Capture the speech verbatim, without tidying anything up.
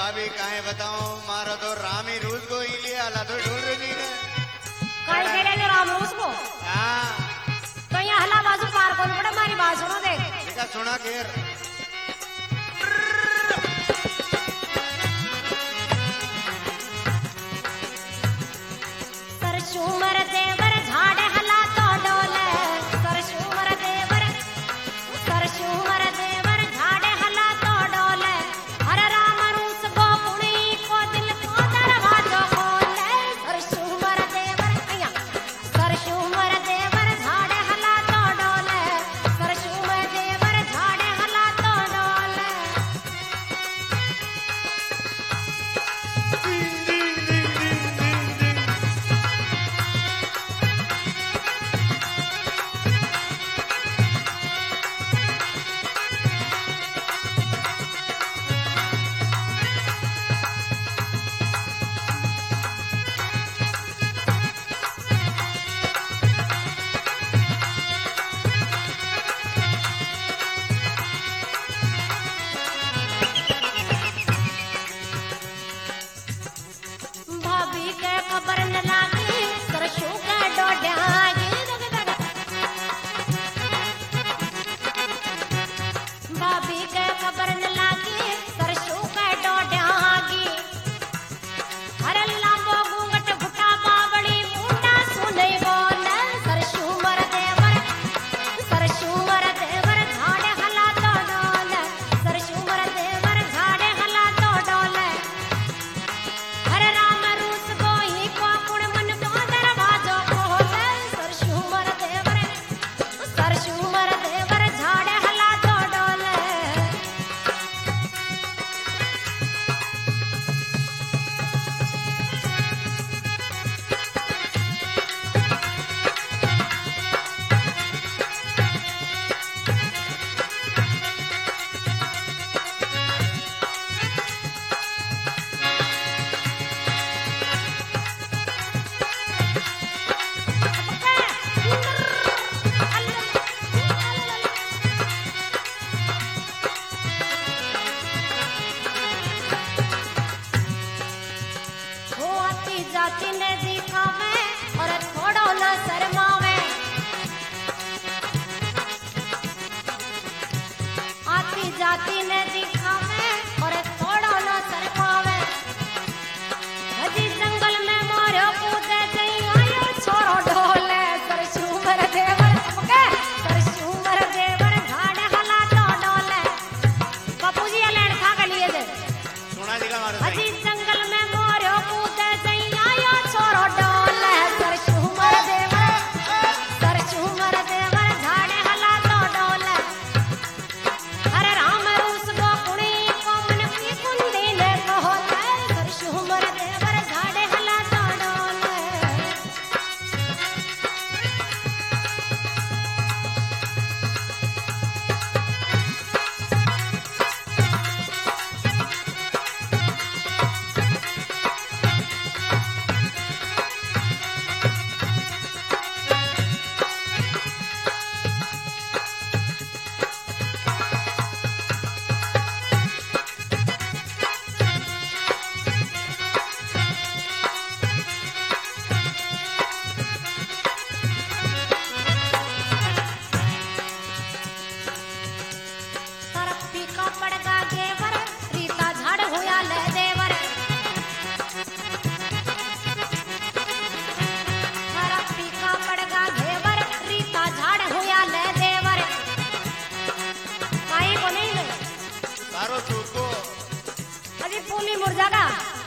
भाभी काहे बताओ मारो तो रामी रूस को ही लिया ला तो ढूंढ रही है काहे के लिए राम रूस को हां तो यहाँ हला बाजू पार कौन पड़ा मारी बात सुनो देख देखा सुना केर सरशुमर देवर झाड़ हला तो डोले सरशुमर देवर सरशुमर देवर झाड़ हला तो डोले हर राम रूस गोपुणी को दिल को दरवाजो खोले सरशुमर देवर अया सरशुमर देवर झाड़ हला तो डोले सरशुमर देवर झाड़ हला तो डोले भाभी के खबर न लागी सरसों का डोड्यागी भाभी के खबर न लागी सरसों का डोड्यागी हर लांबो घूंघट घुटा बावड़ी मुंडा सुने बोले सरसों मर देवर सरसों मर देवर झाड़े हला तो डोले सरसों मर देवर झाड़े हला तो डोले हर राम रूस को ही को कुण मन को दरवाजो खोले सरशुमर देवर सरशुमर देवर झाड़े हला तो डोले हो आती जाती ने दिखावे और थोड़ो न शर्मावे आती जाती ने दिखावे और थोड़ो न शर्मावे हजी जंगल में मोरो कूदे गई आयो छोरो ढोले सरशुमर देवर ओके सरशुमर देवर झाड़ हला तो डोले बापूजी ये लैंड खा के लिए दे सुना दिखा मारो हजी जंगल में मोरो कूदे गई आयो छोरो डोले सरशुमर देवर सरशुमर देवर झाड़ हला तो डोले हर राम रूस को कुणी को मन की कुंडी ने कहले सरशुमर देवर झाड़ हला तो डोले तरप्पी का पड़गा गेवर रीता झाड़ होया ले देवर तरप्पी का पड़गा घेवर रीता झाड़ होया ले देवर काई को नहीं ले तारो तू को अभी पूमी मुर्जा का